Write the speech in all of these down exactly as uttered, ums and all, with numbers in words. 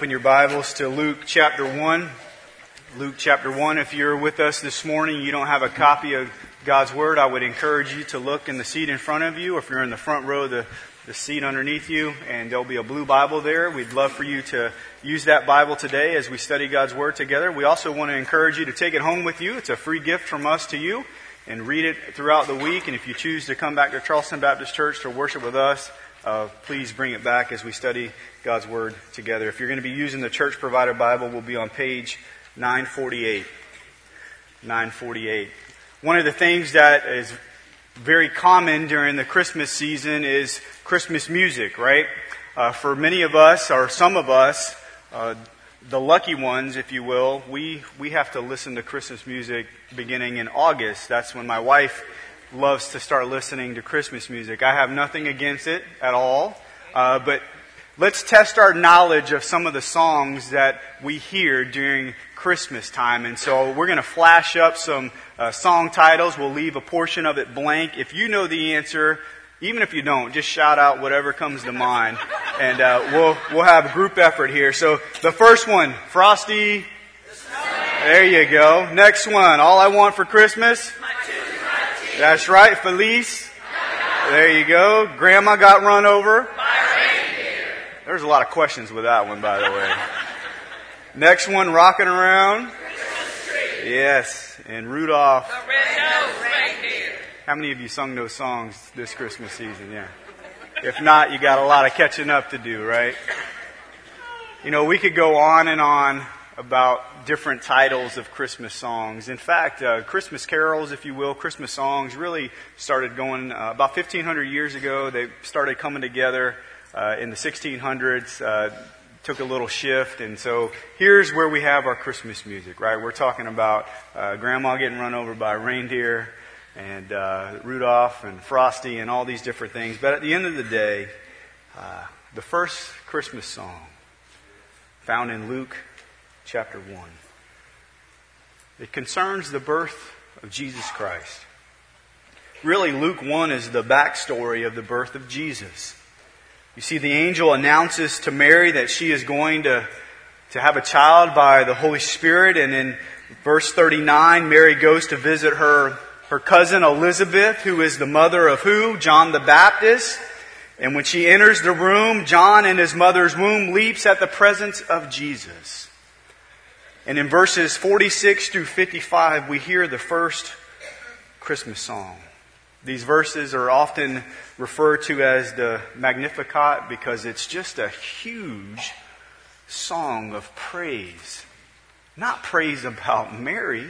open your Bibles to Luke chapter one. Luke chapter one, if you're with us this morning, you don't have a copy of God's Word, I would encourage you to look in the seat in front of you. If you're in the front row, the, the seat underneath you, and there'll be a blue Bible there. We'd love for you to use that Bible today as we study God's Word together. We also want to encourage you to take it home with you. It's a free gift from us to you, and read it throughout the week. And if you choose to come back to Charleston Baptist Church to worship with us, Uh, please bring it back as we study God's Word together. If you're going to be using the church-provided Bible, we'll be on page nine forty-eight. nine forty-eight. One of the things that is very common during the Christmas season is Christmas music, right? Uh, for many of us, or some of us, uh, the lucky ones, if you will, we, we have to listen to Christmas music beginning in August. That's when my wife loves to start listening to Christmas music. I have nothing against it at all, uh, but let's test our knowledge of some of the songs that we hear during Christmas time. And so we're going to flash up some uh, song titles. We'll leave a portion of it blank. If you know the answer, even if you don't, just shout out whatever comes to mind, and uh, we'll we'll have a group effort here. So the first one, Frosty. There you go. Next one, All I Want for Christmas. That's right, Felice. There you go. Grandma got run over. There's a lot of questions with that one, by the way. Next one, Rocking Around. Yes, and Rudolph. How many of you sung those songs this Christmas season? Yeah. If not, you got a lot of catching up to do, right? You know, we could go on and on about different titles of Christmas songs. In fact, uh, Christmas carols, if you will, Christmas songs really started going uh, about fifteen hundred years ago. They started coming together uh, in the sixteen hundreds, uh, took a little shift. And so here's where we have our Christmas music, right? We're talking about uh, Grandma getting run over by a reindeer, and uh, Rudolph and Frosty and all these different things. But at the end of the day, uh, the first Christmas song found in Luke chapter one. It concerns the birth of Jesus Christ. Really, Luke one is the backstory of the birth of Jesus. You see, the angel announces to Mary that she is going to, to have a child by the Holy Spirit. And in verse thirty-nine, Mary goes to visit her, her cousin Elizabeth, who is the mother of who? John the Baptist. And when she enters the room, John in his mother's womb leaps at the presence of Jesus. And in verses forty-six through fifty-five, we hear the first Christmas song. These verses are often referred to as the Magnificat because it's just a huge song of praise. Not praise about Mary,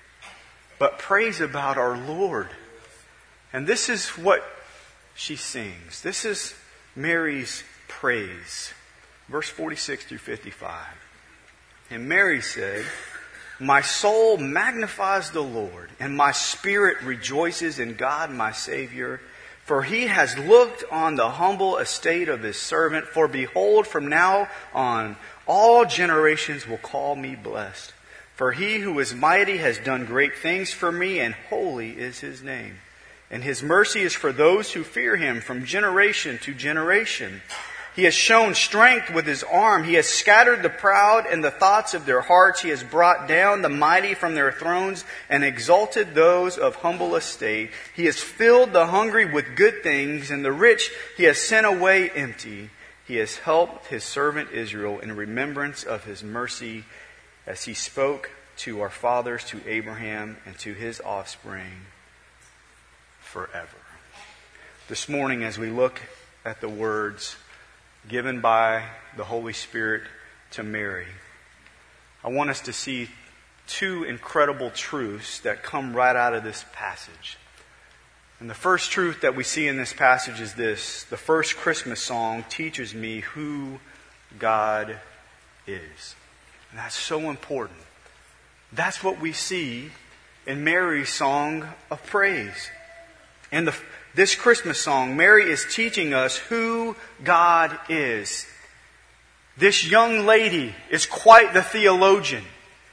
but praise about our Lord. And this is what she sings. This is Mary's praise. Verse forty-six through fifty-five. And Mary said, "My soul magnifies the Lord, and my spirit rejoices in God my Savior, for He has looked on the humble estate of His servant. For behold, from now on, all generations will call me blessed. For He who is mighty has done great things for me, and holy is His name. And His mercy is for those who fear Him from generation to generation. He has shown strength with His arm. He has scattered the proud in the thoughts of their hearts. He has brought down the mighty from their thrones and exalted those of humble estate. He has filled the hungry with good things, and the rich He has sent away empty. He has helped His servant Israel in remembrance of His mercy, as He spoke to our fathers, to Abraham, and to his offspring forever." This morning, as we look at the words given by the Holy Spirit to Mary, I want us to see two incredible truths that come right out of this passage. And the first truth that we see in this passage is this: the first Christmas song teaches me who God is. And that's so important. That's what we see in Mary's song of praise. And the This Christmas song, Mary is teaching us who God is. This young lady is quite the theologian.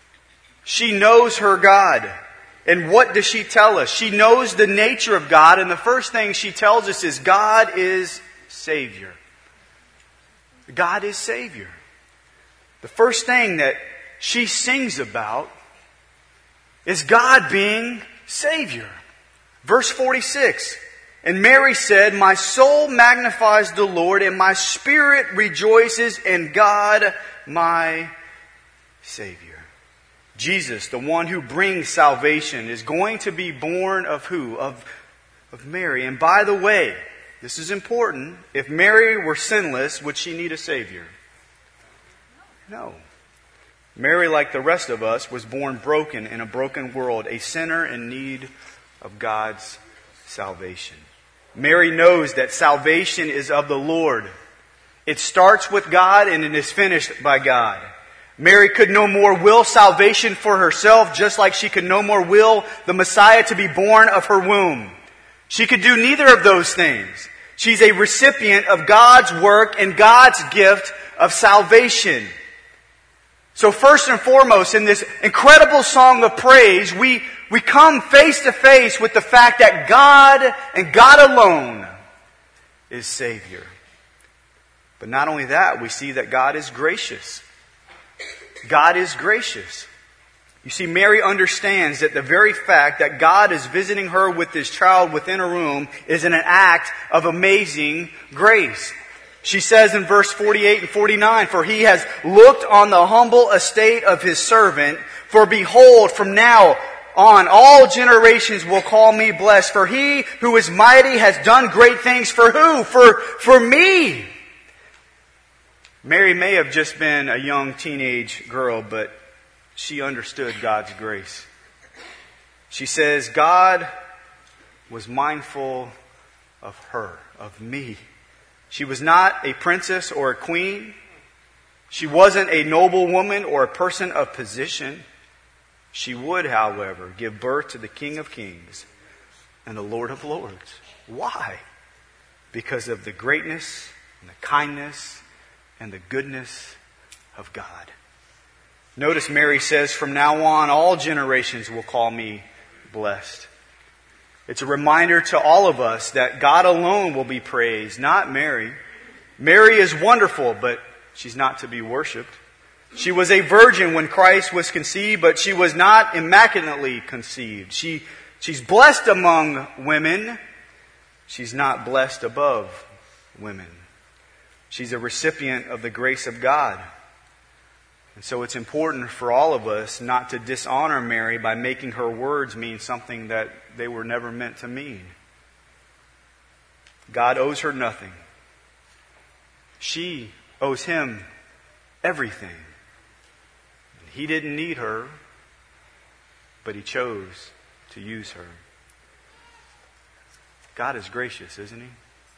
She knows her God. And what does she tell us? She knows the nature of God, and the first thing she tells us is God is Savior. God is Savior. the first thing that she sings about is God being Savior. Verse forty-six, and Mary said, my soul magnifies the Lord, and my spirit rejoices in God, my Savior. Jesus, the one who brings salvation, is going to be born of who? Of, of Mary. And by the way, this is important. If Mary were sinless, would she need a Savior? No. Mary, like the rest of us, was born broken in a broken world, a sinner in need of God's salvation. Mary knows that salvation is of the Lord. It starts with God and it is finished by God. Mary could no more will salvation for herself, just like she could no more will the Messiah to be born of her womb. She could do neither of those things. She's a recipient of God's work and God's gift of salvation. So first and foremost, in this incredible song of praise, we, we come face to face with the fact that God and God alone is Savior. But not only that, we see that God is gracious. God is gracious. You see, Mary understands that the very fact that God is visiting her with this child within a room is an act of amazing grace. She says in verse forty-eight and forty-nine, for he has looked on the humble estate of his servant. For behold, from now on all generations will call me blessed. For he who is mighty has done great things for who? For, for me. Mary may have just been a young teenage girl, but she understood God's grace. She says, God was mindful of her, of me. She was not a princess or a queen. She wasn't a noble woman or a person of position. She would, however, give birth to the King of Kings and the Lord of Lords. Why? Because of the greatness and the kindness and the goodness of God. Notice Mary says, from now on, all generations will call me blessed. It's a reminder to all of us that God alone will be praised, not Mary. Mary is wonderful, but she's not to be worshipped. She was a virgin when Christ was conceived, but she was not immaculately conceived. She, she's blessed among women. She's not blessed above women. She's a recipient of the grace of God. And so it's important for all of us not to dishonor Mary by making her words mean something that they were never meant to mean. God owes her nothing. She owes him everything. He didn't need her, but he chose to use her. God is gracious, isn't he?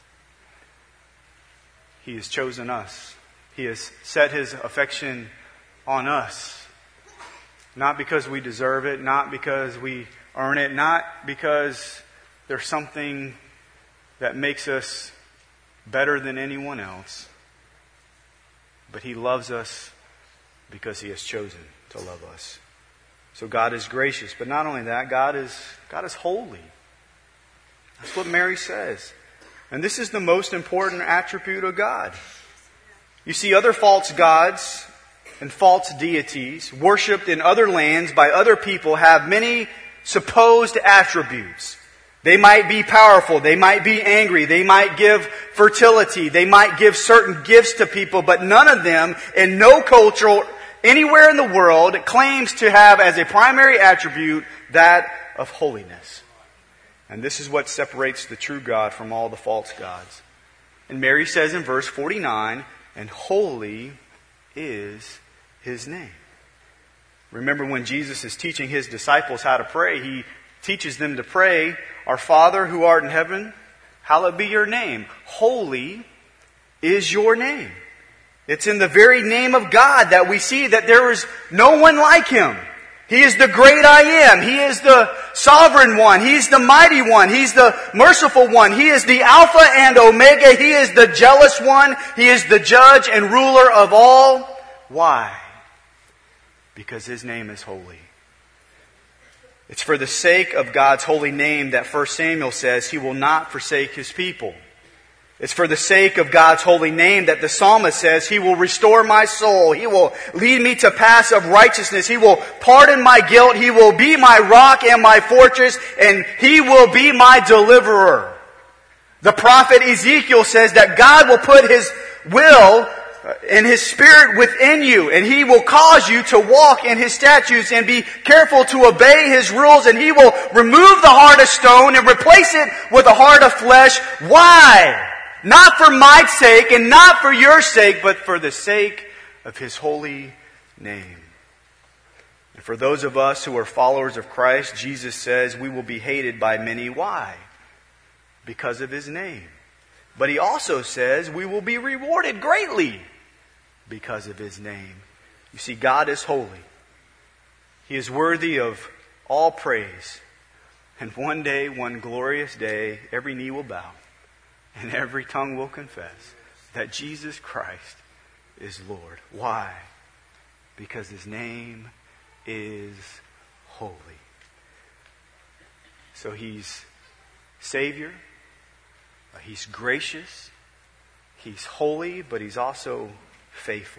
He has chosen us. He has set his affection on us. Not because we deserve it, not because we earn it, not because there's something that makes us better than anyone else. But he loves us because he has chosen to love us. So God is gracious. But not only that, God is, God is holy. That's what Mary says. And this is the most important attribute of God. You see, other false gods and false deities worshipped in other lands by other people have many supposed attributes. They might be powerful. They might be angry. They might give fertility. They might give certain gifts to people, but none of them in no culture anywhere in the world claims to have as a primary attribute that of holiness. And this is what separates the true God from all the false gods. And Mary says in verse forty-nine, and holy is his name. Remember when Jesus is teaching his disciples how to pray, he teaches them to pray, our Father who art in heaven, hallowed be your name. Holy is your name. It's in the very name of God that we see that there is no one like him. He is the great I am. He is the sovereign one. He's the mighty one. He's the merciful one. He is the Alpha and Omega. He is the jealous one. He is the judge and ruler of all. Why? Because his name is holy. It's for the sake of God's holy name that First Samuel says he will not forsake his people. It's for the sake of God's holy name that the psalmist says, He will restore my soul. He will lead me to paths of righteousness. He will pardon my guilt. He will be my rock and my fortress, and He will be my deliverer. The prophet Ezekiel says that God will put His will and His Spirit within you, and He will cause you to walk in His statutes and be careful to obey His rules, and He will remove the heart of stone and replace it with a heart of flesh. Why? Not for my sake and not for your sake, but for the sake of His holy name. And for those of us who are followers of Christ, Jesus says we will be hated by many. Why? Because of His name. But He also says we will be rewarded greatly because of His name. You see, God is holy. He is worthy of all praise. And one day, one glorious day, every knee will bow. And every tongue will confess that Jesus Christ is Lord. Why? Because His name is holy. So He's Savior. He's gracious. He's holy, but He's also faithful.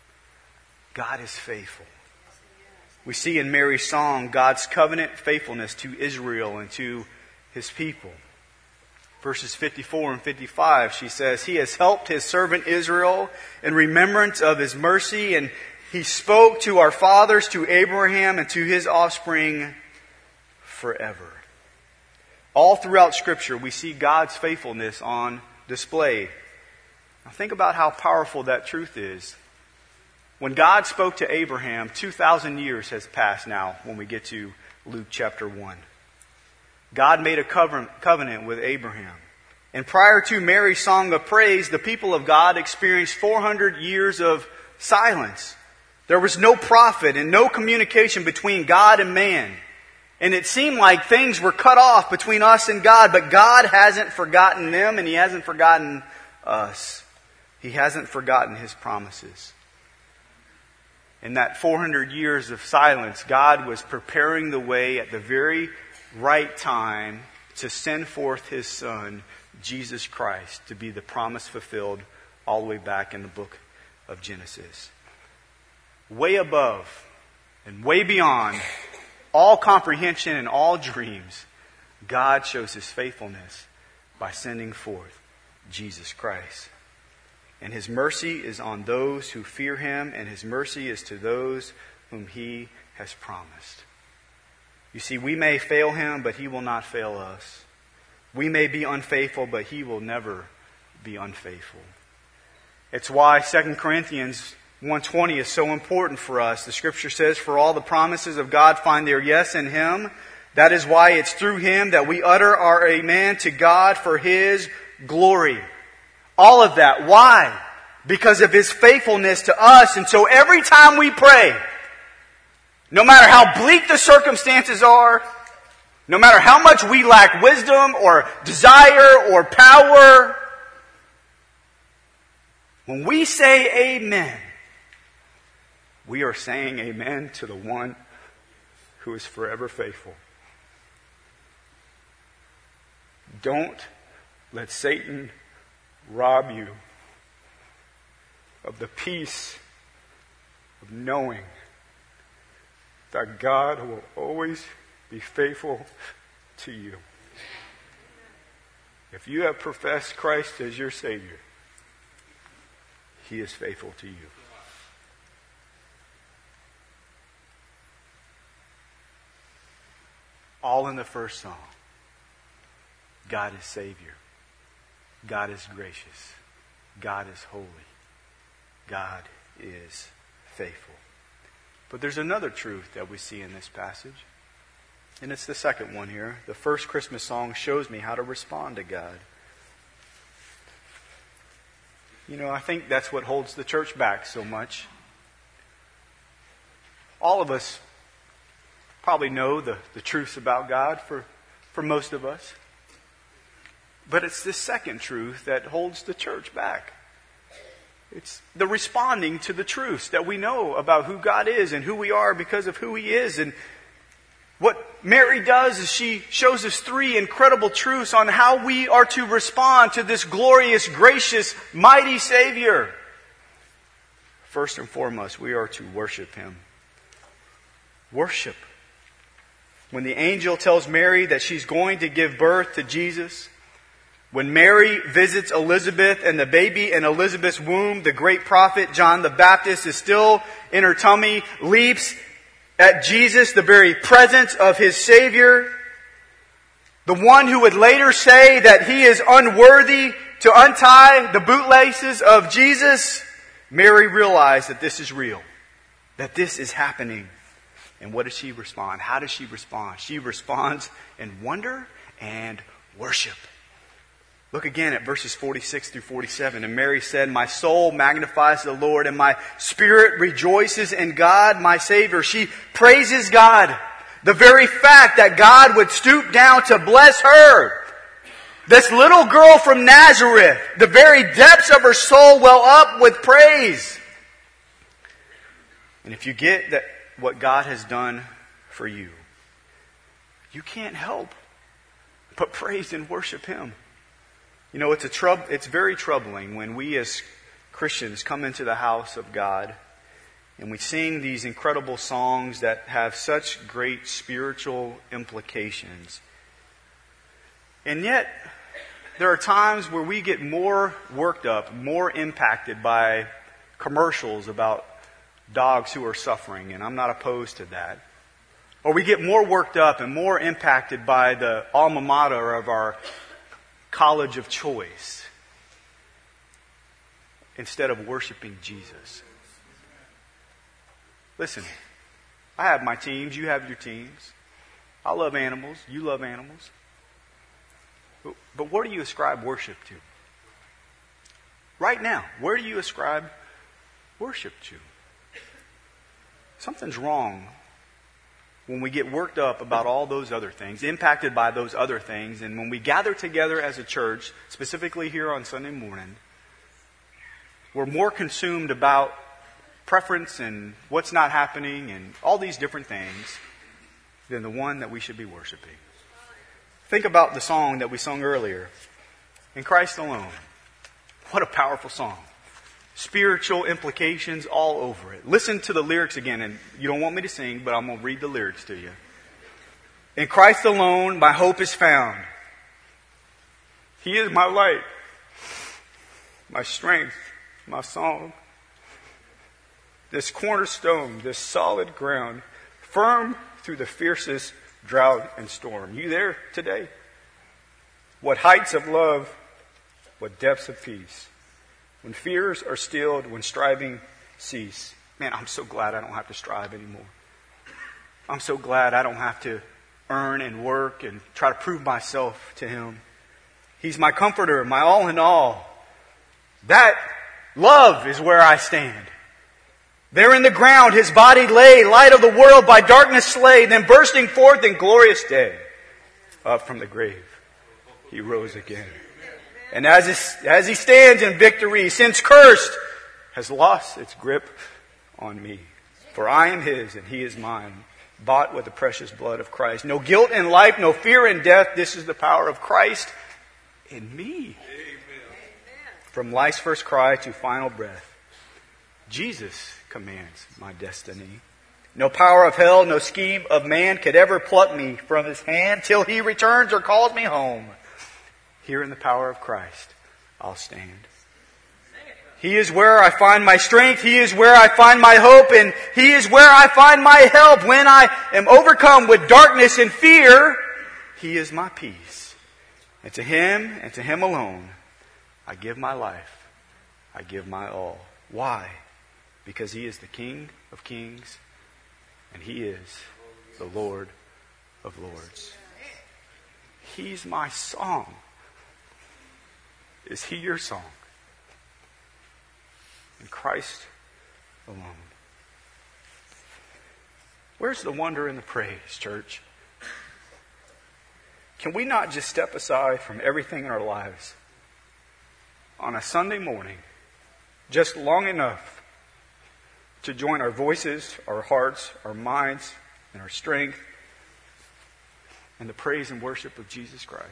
God is faithful. We see in Mary's song God's covenant faithfulness to Israel and to His people. Verses fifty-four and fifty-five, she says, He has helped His servant Israel in remembrance of His mercy, and He spoke to our fathers, to Abraham, and to his offspring forever. All throughout Scripture, we see God's faithfulness on display. Now think about how powerful that truth is. When God spoke to Abraham, two thousand years has passed now when we get to Luke chapter one. God made a covenant with Abraham. And prior to Mary's song of praise, the people of God experienced four hundred years of silence. There was no prophet and no communication between God and man. And it seemed like things were cut off between us and God, but God hasn't forgotten them and He hasn't forgotten us. He hasn't forgotten His promises. In that four hundred years of silence, God was preparing the way at the very right time to send forth His Son, Jesus Christ, to be the promise fulfilled all the way back in the book of Genesis. Way above and way beyond all comprehension and all dreams, God shows His faithfulness by sending forth Jesus Christ. And His mercy is on those who fear Him, and His mercy is to those whom He has promised. You see, we may fail Him, but He will not fail us. We may be unfaithful, but He will never be unfaithful. It's why Second Corinthians one twenty is so important for us. The Scripture says, For all the promises of God find their yes in Him. That is why it's through Him that we utter our amen to God for His glory. All of that. Why? Because of His faithfulness to us. And so every time we pray, no matter how bleak the circumstances are, no matter how much we lack wisdom or desire or power, when we say amen, we are saying amen to the one who is forever faithful. Don't let Satan rob you of the peace of knowing that God will always be faithful to you. If you have professed Christ as your Savior, He is faithful to you. All in the first song. God is Savior. God is gracious. God is holy. God is faithful. But there's another truth that we see in this passage. And it's the second one here. The first Christmas song shows me how to respond to God. You know, I think that's what holds the church back so much. All of us probably know the, the truths about God for, for most of us. But it's this second truth that holds the church back. It's the responding to the truths that we know about who God is and who we are because of who He is. And what Mary does is she shows us three incredible truths on how we are to respond to this glorious, gracious, mighty Savior. First and foremost, we are to worship Him. Worship. When the angel tells Mary that she's going to give birth to Jesus, when Mary visits Elizabeth and the baby in Elizabeth's womb, the great prophet John the Baptist is still in her tummy, leaps at Jesus, the very presence of his Savior, the one who would later say that he is unworthy to untie the bootlaces of Jesus. Mary realized that this is real, that this is happening. And what does she respond? How does she respond? She responds in wonder and worship. Look again at verses forty-six through forty-seven. And Mary said, "My soul magnifies the Lord, and my spirit rejoices in God, my Savior." She praises God. The very fact that God would stoop down to bless her. This little girl from Nazareth, the very depths of her soul well up with praise. And if you get that what God has done for you, you can't help but praise and worship Him. You know, it's a troub- it's very troubling when we as Christians come into the house of God and we sing these incredible songs that have such great spiritual implications. And yet, there are times where we get more worked up, more impacted by commercials about dogs who are suffering, and I'm not opposed to that. Or we get more worked up and more impacted by the alma mater of our college of choice instead of worshiping Jesus. Listen, I have my teams, you have your teams. I love animals, you love animals. But, but where do you ascribe worship to? Right now, where do you ascribe worship to? Something's wrong when we get worked up about all those other things, impacted by those other things, and when we gather together as a church, specifically here on Sunday morning, we're more consumed about preference and what's not happening and all these different things than the one that we should be worshiping. Think about the song that we sung earlier, "In Christ Alone." What a powerful song. Spiritual implications all over it. Listen to the lyrics again, and you don't want me to sing, but I'm going to read the lyrics to you. "In Christ alone my hope is found. He is my light, my strength, my song. This cornerstone, this solid ground, firm through the fiercest drought and storm." You there today? What heights of love, what depths of peace. When fears are stilled, when striving cease. Man, I'm so glad I don't have to strive anymore. I'm so glad I don't have to earn and work and try to prove myself to Him. He's my comforter, my all in all. That love is where I stand. There in the ground His body lay, light of the world by darkness slain, then bursting forth in glorious day. Up from the grave, He rose again. And as he, as he stands in victory, sin's cursed has lost its grip on me. For I am His and He is mine, bought with the precious blood of Christ. No guilt in life, no fear in death. This is the power of Christ in me. Amen. From life's first cry to final breath, Jesus commands my destiny. No power of hell, no scheme of man could ever pluck me from His hand till He returns or calls me home. Here in the power of Christ, I'll stand. He is where I find my strength. He is where I find my hope. And He is where I find my help. When I am overcome with darkness and fear, He is my peace. And to Him and to Him alone, I give my life. I give my all. Why? Because He is the King of kings and He is the Lord of lords. He's my song. Is He your song? In Christ alone. Where's the wonder and the praise, church? Can we not just step aside from everything in our lives on a Sunday morning, just long enough to join our voices, our hearts, our minds, and our strength and the praise and worship of Jesus Christ.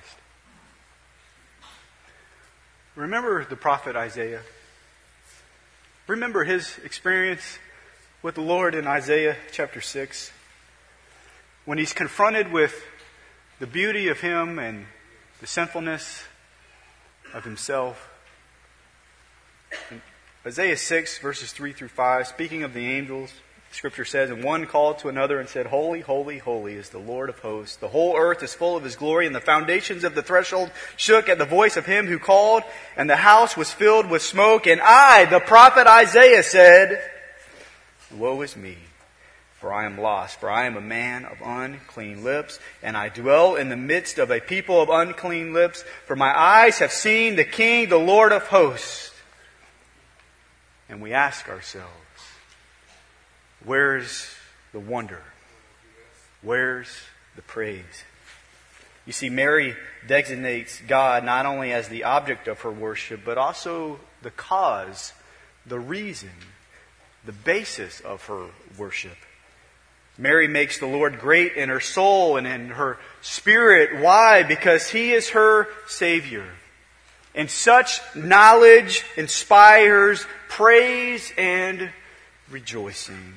Remember the prophet Isaiah. Remember his experience with the Lord in Isaiah chapter six. When he's confronted with the beauty of him and the sinfulness of himself. In Isaiah six, verses three through five, speaking of the angels, Scripture says, "And one called to another and said, Holy, holy, holy is the Lord of hosts. The whole earth is full of His glory, and the foundations of the threshold shook at the voice of Him who called, and the house was filled with smoke. And I, the prophet Isaiah, said, Woe is me, for I am lost, for I am a man of unclean lips, and I dwell in the midst of a people of unclean lips, for my eyes have seen the King, the Lord of hosts." And we ask ourselves, where's the wonder? Where's the praise? You see, Mary designates God not only as the object of her worship, but also the cause, the reason, the basis of her worship. Mary makes the Lord great in her soul and in her spirit. Why? Because He is her Savior. And such knowledge inspires praise and rejoicing.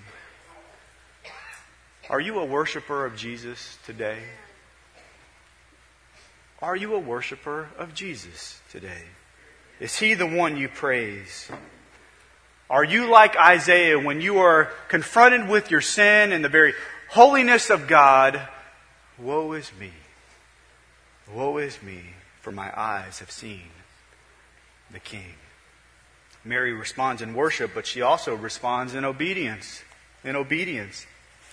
Are you a worshiper of Jesus today? Are you a worshiper of Jesus today? Is He the one you praise? Are you like Isaiah when you are confronted with your sin and the very holiness of God? Woe is me. Woe is me, for my eyes have seen the King. Mary responds in worship, but she also responds in obedience. In obedience.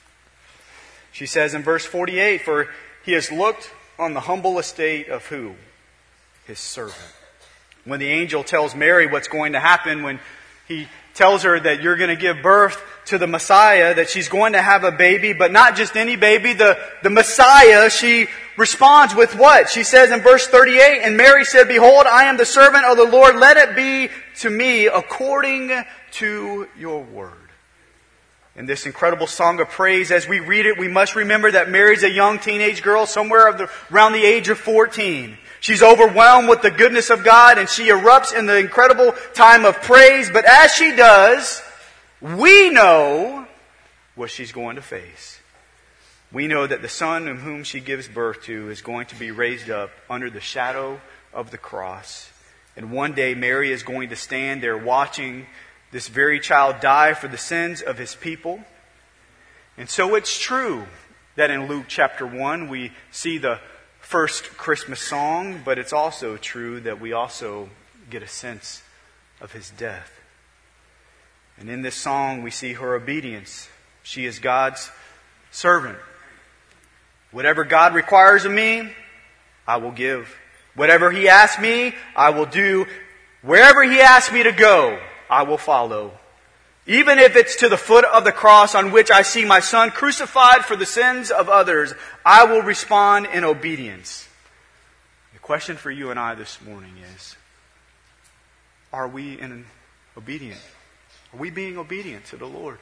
She says in verse forty-eight, "For He has looked on the humble estate of" who? His servant. When the angel tells Mary what's going to happen, when he tells her that you're going to give birth to the Messiah, that she's going to have a baby, but not just any baby, the, the Messiah, she responds with what? She says in verse thirty-eight, "And Mary said, Behold, I am the servant of the Lord. Let it be to me according to your word." In this incredible song of praise, as we read it, we must remember that Mary's a young teenage girl, somewhere of the, around the age of fourteen. She's overwhelmed with the goodness of God, and she erupts in the incredible time of praise. But as she does, we know what she's going to face. We know that the Son in whom she gives birth to is going to be raised up under the shadow of the cross. And one day Mary is going to stand there watching this very child die for the sins of His people. And so it's true that in Luke chapter one we see the first Christmas song, but it's also true that we also get a sense of His death. And in this song we see her obedience. She is God's servant. Whatever God requires of me, I will give. Whatever He asks me, I will do. Wherever He asks me to go, I will follow. Even if it's to the foot of the cross on which I see my Son crucified for the sins of others, I will respond in obedience. The question for you and I this morning is, are we in obedient? Are we being obedient to the Lord?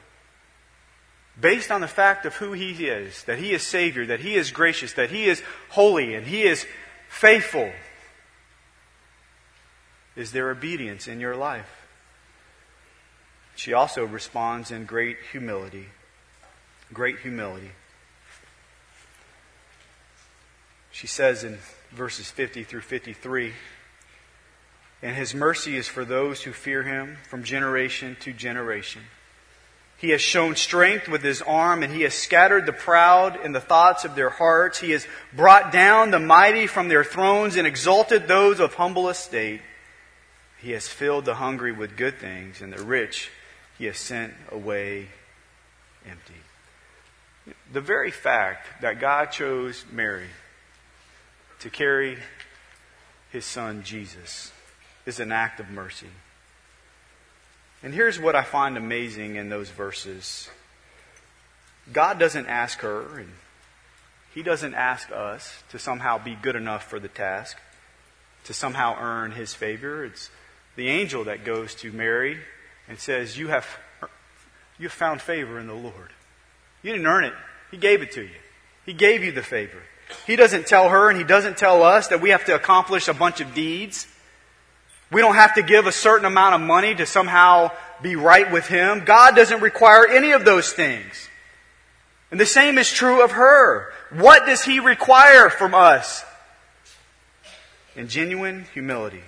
Based on the fact of who He is, that He is Savior, that He is gracious, that He is holy, and He is faithful. Is there obedience in your life? She also responds in great humility. Great humility. She says in verses fifty through fifty-three, "And His mercy is for those who fear Him from generation to generation. He has shown strength with His arm, and He has scattered the proud in the thoughts of their hearts. He has brought down the mighty from their thrones and exalted those of humble estate. He has filled the hungry with good things, and the rich He has sent away empty." The very fact that God chose Mary to carry His Son Jesus is an act of mercy. And here's what I find amazing in those verses. God doesn't ask her, and He doesn't ask us to somehow be good enough for the task, to somehow earn His favor. It's the angel that goes to Mary and says, you have, you have found favor in the Lord. You didn't earn it. He gave it to you. He gave you the favor. He doesn't tell her and He doesn't tell us that we have to accomplish a bunch of deeds. We don't have to give a certain amount of money to somehow be right with Him. God doesn't require any of those things. And the same is true of her. What does He require from us? In genuine humility,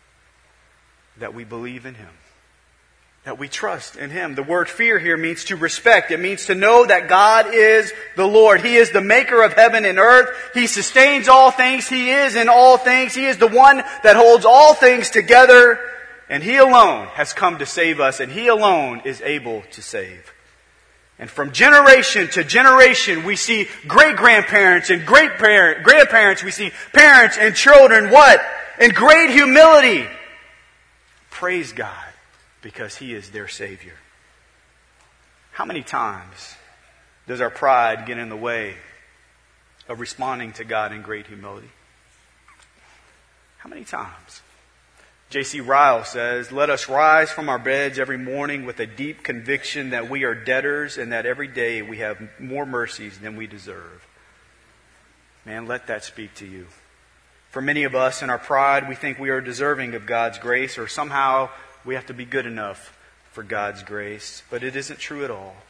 that we believe in Him, that we trust in Him. The word fear here means to respect. It means to know that God is the Lord. He is the maker of heaven and earth. He sustains all things. He is in all things. He is the one that holds all things together. And He alone has come to save us, and He alone is able to save. And from generation to generation, we see great-grandparents and great-grandparents. We see parents and children, what? In great humility. Praise God, because He is their Savior. How many times does our pride get in the way of responding to God in great humility? How many times? J C Ryle says, "Let us rise from our beds every morning with a deep conviction that we are debtors and that every day we have more mercies than we deserve." Man, let that speak to you. For many of us in our pride, we think we are deserving of God's grace, or somehow we have to be good enough for God's grace. But it isn't true at all.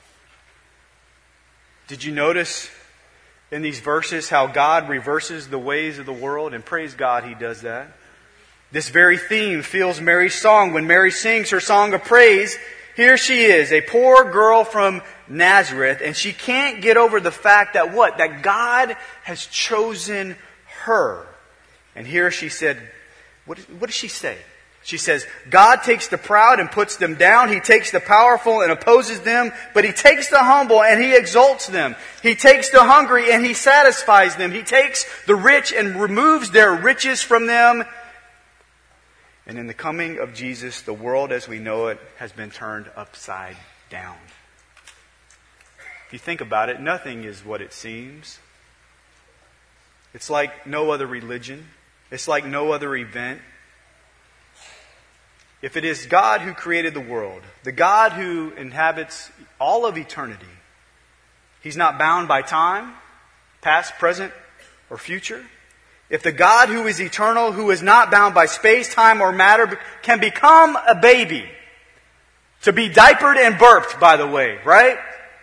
Did you notice in these verses how God reverses the ways of the world? And praise God He does that. This very theme fills Mary's song. When Mary sings her song of praise, here she is, a poor girl from Nazareth, and she can't get over the fact that what? That God has chosen her. And here she said, what, what does she say? She says, God takes the proud and puts them down. He takes the powerful and opposes them. But He takes the humble and He exalts them. He takes the hungry and He satisfies them. He takes the rich and removes their riches from them. And in the coming of Jesus, the world as we know it has been turned upside down. If you think about it, nothing is what it seems. It's like no other religion. It's like no other event. If it is God who created the world, the God who inhabits all of eternity, He's not bound by time, past, present, or future. If the God who is eternal, who is not bound by space, time, or matter, can become a baby, to be diapered and burped, by the way, right?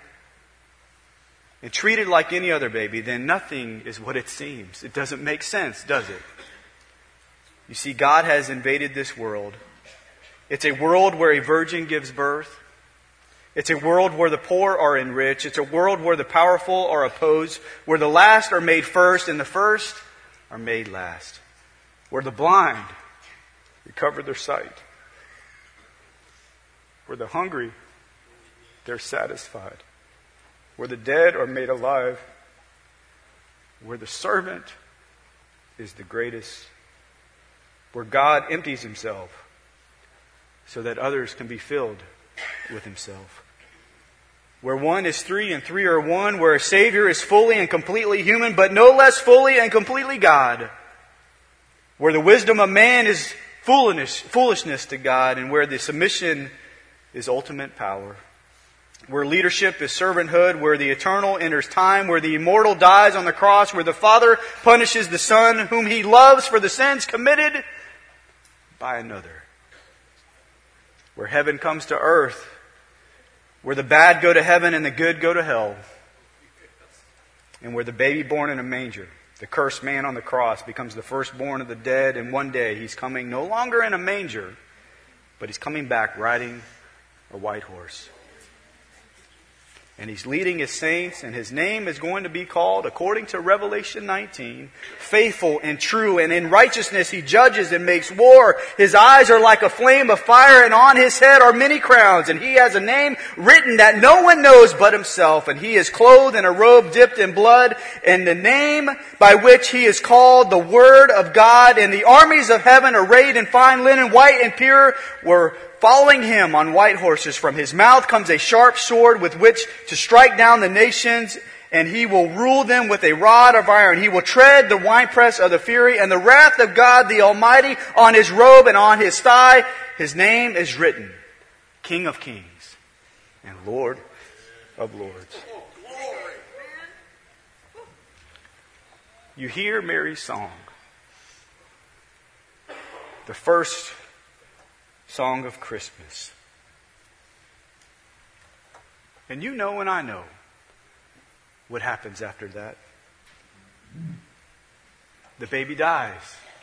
And treated like any other baby, then nothing is what it seems. It doesn't make sense, does it? You see, God has invaded this world. It's a world where a virgin gives birth. It's a world where the poor are enriched. It's a world where the powerful are opposed, where the last are made first and the first are made last, where the blind recover their sight, where the hungry, they're satisfied, where the dead are made alive, where the servant is the greatest, where God empties Himself so that others can be filled with Himself. Where one is three and three are one, where a Savior is fully and completely human, but no less fully and completely God. Where the wisdom of man is foolishness, foolishness to God, and where the submission is ultimate power. Where leadership is servanthood, where the eternal enters time, where the immortal dies on the cross, where the Father punishes the Son whom He loves for the sins committed by another. Where heaven comes to earth, where the bad go to heaven and the good go to hell. And where the baby born in a manger, the cursed man on the cross, becomes the firstborn of the dead. And one day He's coming no longer in a manger, but He's coming back riding a white horse. And He's leading His saints, and His name is going to be called, according to Revelation nineteen, faithful and true, and in righteousness He judges and makes war. His eyes are like a flame of fire, and on His head are many crowns, and He has a name written that no one knows but Himself, and He is clothed in a robe dipped in blood, and the name by which He is called the Word of God, and the armies of heaven, arrayed in fine linen, white and pure, were following Him on white horses. From His mouth comes a sharp sword with which to strike down the nations, and He will rule them with a rod of iron. He will tread the winepress of the fury and the wrath of God the Almighty. On His robe and on His thigh His name is written, King of Kings and Lord of Lords. you hear Mary's song. The first song of Christmas. And you know and I know what happens after that. The baby dies.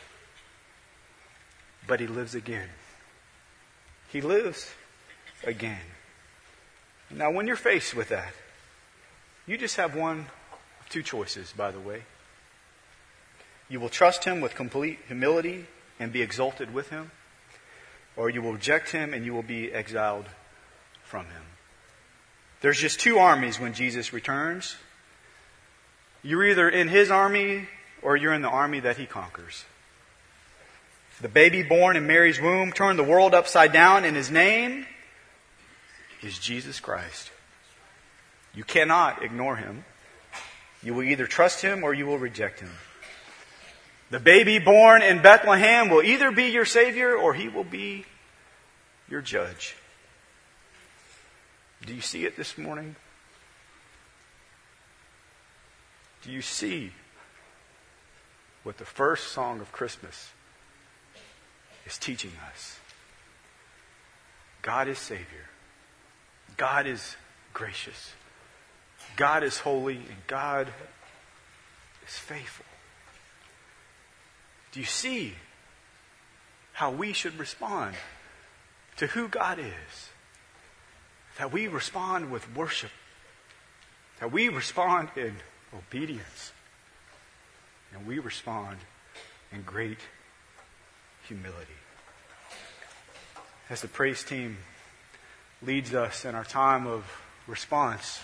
But he lives again. He lives again. Now when you're faced with that, you just have one of two choices, by the way. You will trust him with complete humility and be exalted with him, or you will reject him and you will be exiled from him. There's just two armies when Jesus returns. You're either in his army or you're in the army that he conquers. The baby born in Mary's womb turned the world upside down, and his name is Jesus Christ. You cannot ignore him. You will either trust him or you will reject him. The baby born in Bethlehem will either be your Savior or he will be your judge. Do you see it this morning? Do you see what the first song of Christmas is teaching us? God is Savior. God is gracious. God is holy, and God is faithful. Do you see how we should respond to who God is? That we respond with worship. That we respond in obedience. And we respond in great humility. As the praise team leads us in our time of response,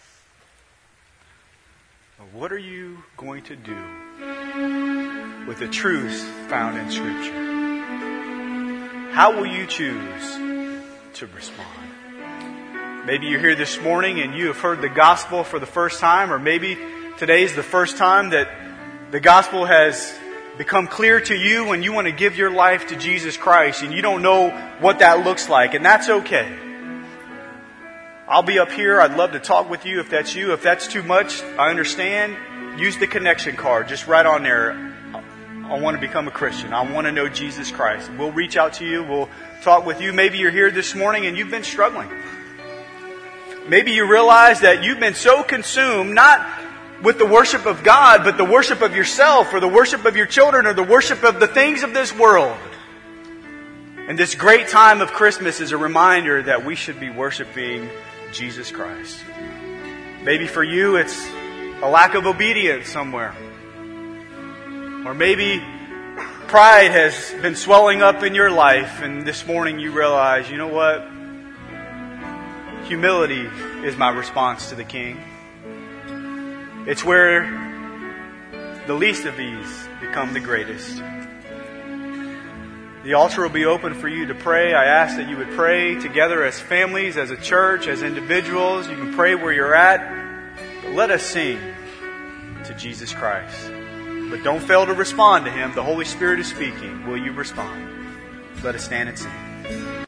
what are you going to do with the truths found in Scripture? How will you choose to respond? Maybe you're here this morning and you have heard the gospel for the first time, or maybe today's the first time that the gospel has become clear to you and you want to give your life to Jesus Christ and you don't know what that looks like, and that's okay. I'll be up here. I'd love to talk with you if that's you. If that's too much, I understand. Use the connection card. Just write on there, I want to become a Christian. I want to know Jesus Christ. We'll reach out to you. We'll talk with you. Maybe you're here this morning and you've been struggling. Maybe you realize that you've been so consumed, not with the worship of God, but the worship of yourself or the worship of your children or the worship of the things of this world. And this great time of Christmas is a reminder that we should be worshiping Jesus Christ. Maybe for you it's a lack of obedience somewhere. Or maybe pride has been swelling up in your life and this morning you realize, you know what? Humility is my response to the King. It's where the least of these become the greatest. The altar will be open for you to pray. I ask that you would pray together as families, as a church, as individuals. You can pray where you're at. But let us sing to Jesus Christ. But don't fail to respond to Him. The Holy Spirit is speaking. Will you respond? Let us stand and sing.